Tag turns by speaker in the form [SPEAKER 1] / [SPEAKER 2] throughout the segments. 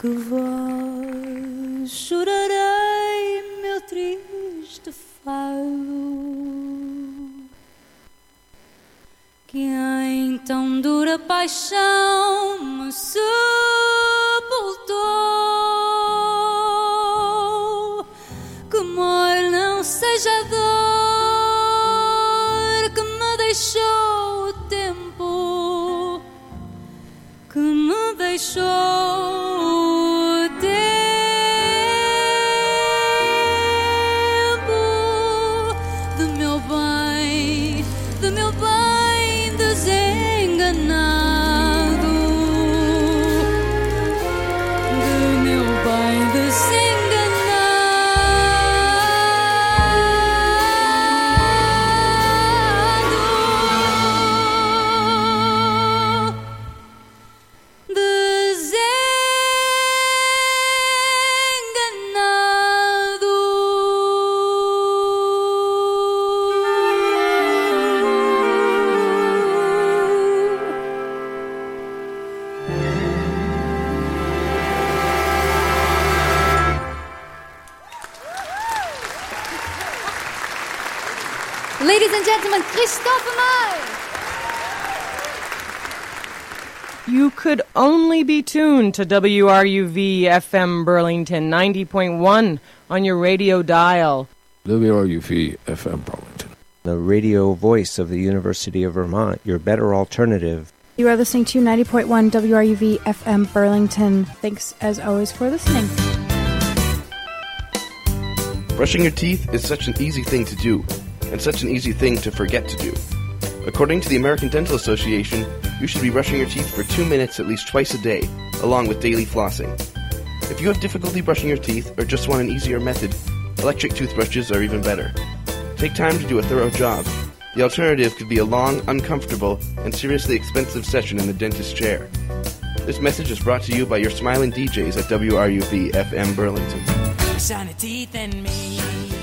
[SPEAKER 1] que vós chorarei meu triste fado, que em tão dura paixão me sepultou. Que mole não seja a dor que me deixou o tempo, que me deixou o tempo de meu bem desenganado, de meu bem
[SPEAKER 2] Ladies and gentlemen, Christophe Maé.
[SPEAKER 3] You could only be tuned to WRUV FM Burlington 90.1 on your radio dial.
[SPEAKER 4] WRUV FM Burlington,
[SPEAKER 5] the radio voice of the University of Vermont, your better alternative.
[SPEAKER 6] You are listening to 90.1 WRUV FM Burlington. Thanks, as always, for listening.
[SPEAKER 7] Brushing your teeth is such an easy thing to do, and such an easy thing to forget to do. According to the American Dental Association, you should be brushing your teeth for 2 minutes at least twice a day, along with daily flossing. If you have difficulty brushing your teeth or just want an easier method, electric toothbrushes are even better. Take time to do a thorough job. The alternative could be a long, uncomfortable, and seriously expensive session in the dentist's chair. This message is brought to you by your smiling DJs at WRUV FM Burlington.
[SPEAKER 8] Shiny teeth and me.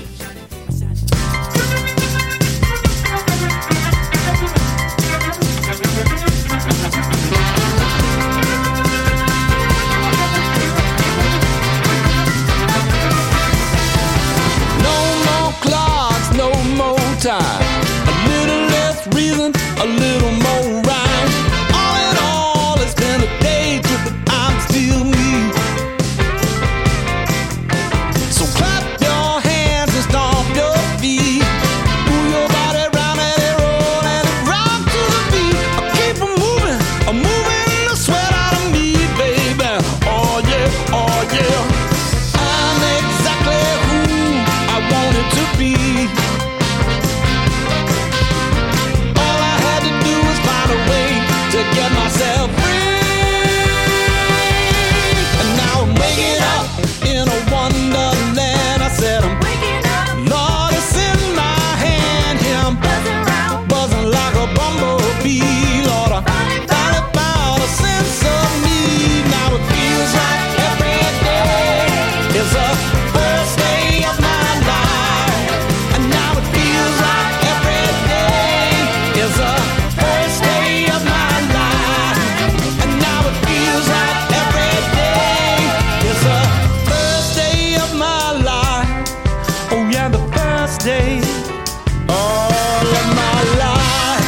[SPEAKER 9] Time. A little less reason, a little more rhyme. All in all, it's been a day trip, but I'm still me. So clap your hands and stomp your feet. Move your body round and it roll and it rock to the beat. I keep moving, I'm moving the sweat out of me, baby. Oh yeah, oh yeah. I'm exactly who I wanted to be. To get myself free, and now I'm waking up in a wonderland. I said I'm waking up, Lord, it's in my hand. Here I'm buzzing around, buzzing like a bumblebee. Lord, I finally found a sense of me. Now it feels like every day is the first day of my life, and now it feels like every day is the first day of my life. Day, all of my life.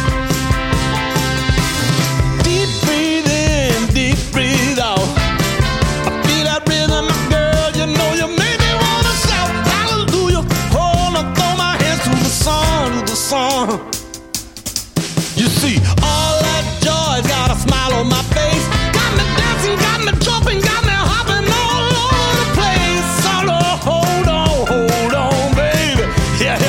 [SPEAKER 9] Deep breathe in, deep breathe out. I feel that rhythm, girl, you know you make me wanna shout hallelujah. Hold on, throw my hands to the song, You see, all that joy's got a smile on my face. Got me dancing, got me jumping, got me hopping all over the place. Solo, hold on, baby. Yeah.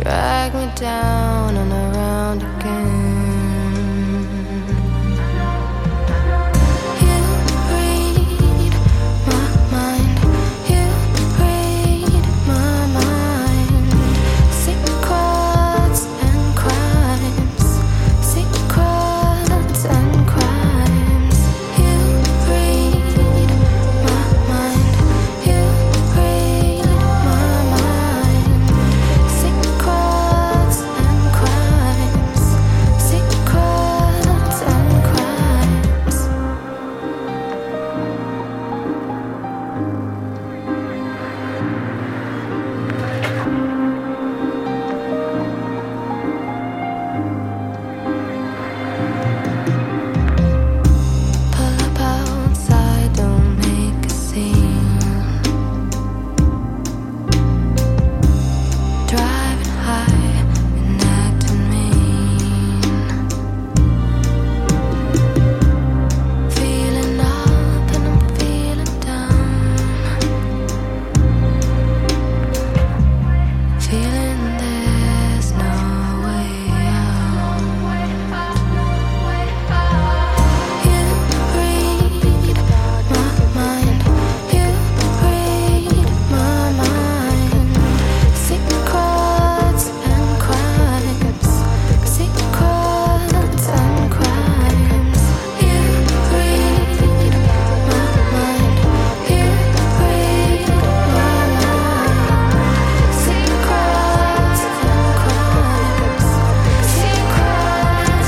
[SPEAKER 1] drag me down and around again. You read my mind, you read my mind. Secrets and crimes, secrets and crimes. You read my mind, you read my mind. Secrets and crimes, secrets and crimes. Pull up outside, don't make a scene. Driving high and acting mean. Feeling up and I'm feeling down. Feeling there's no way out. You read my mind, you read my mind. Secrets and crimes, secrets and crimes. You read my mind, you read my mind. Secrets and crimes, secrets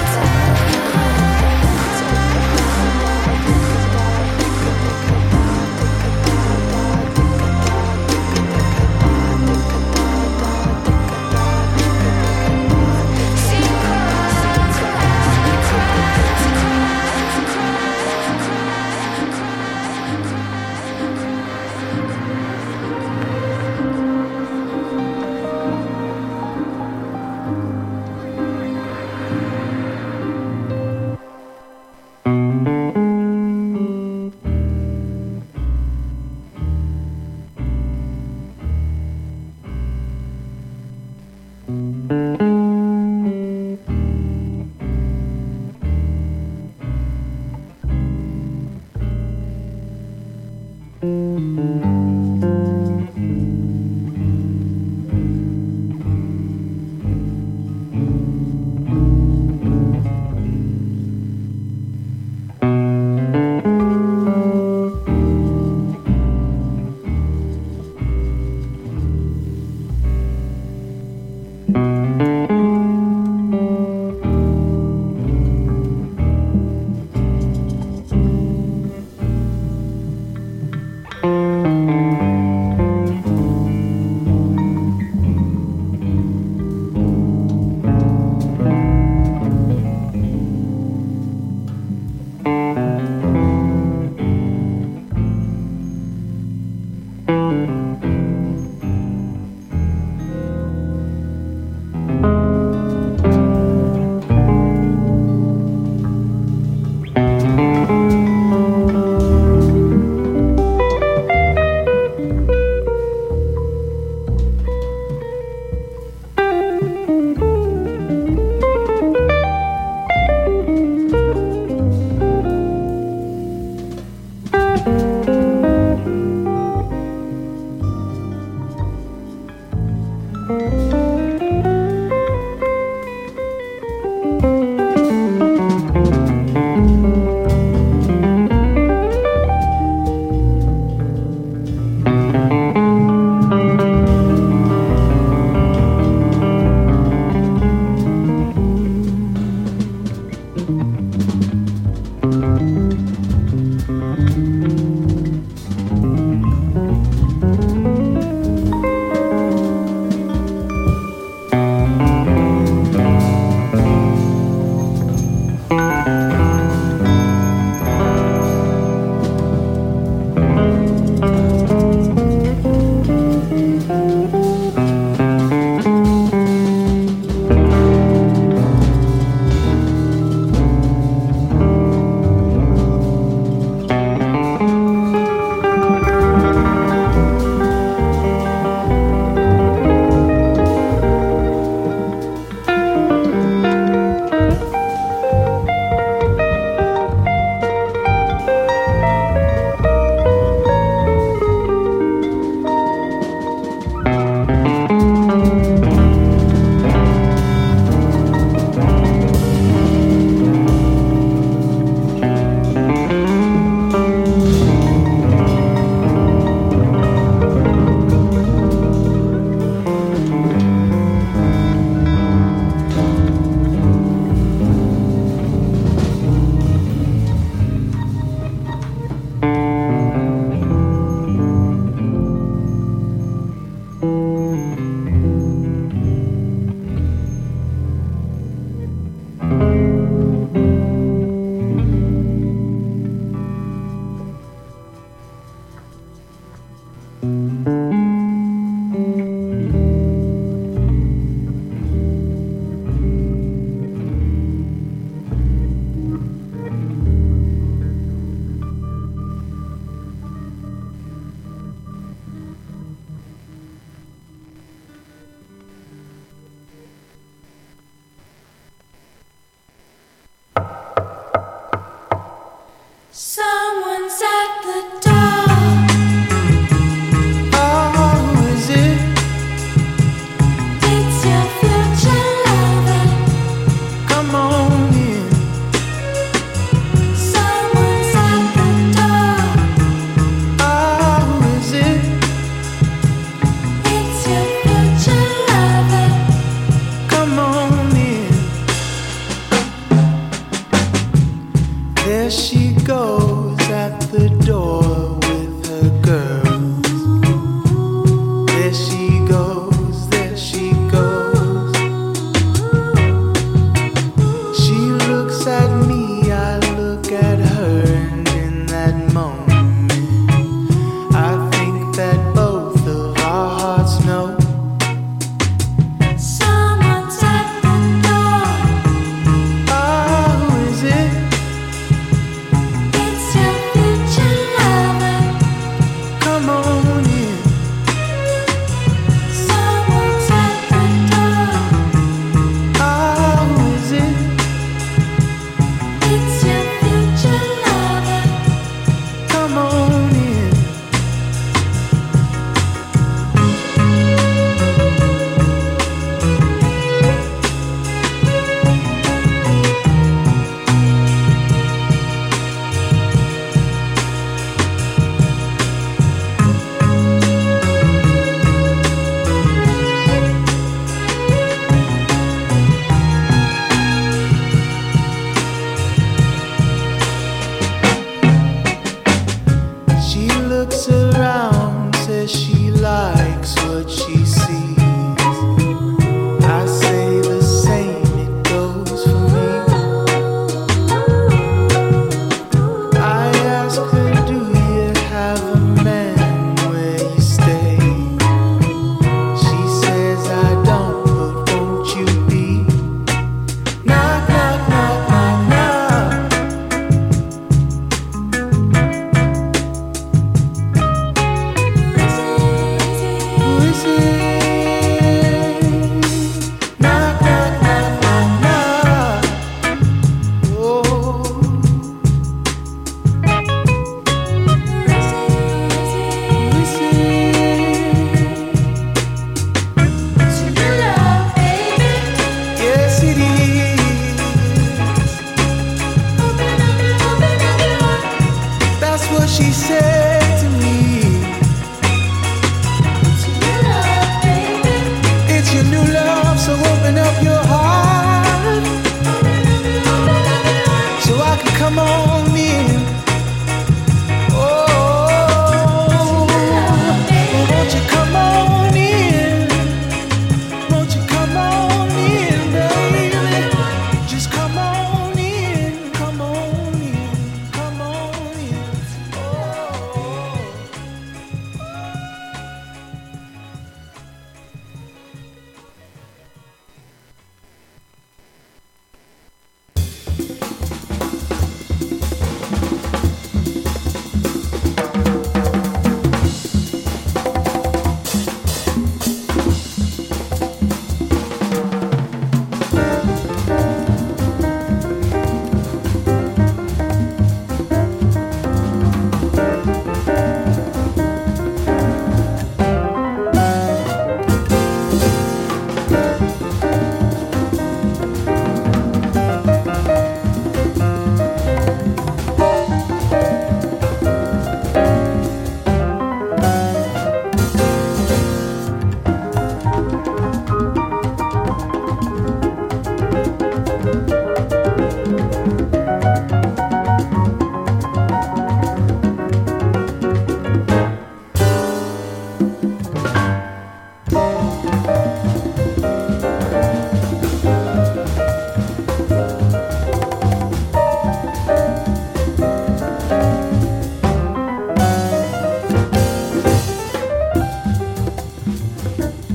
[SPEAKER 9] Bye.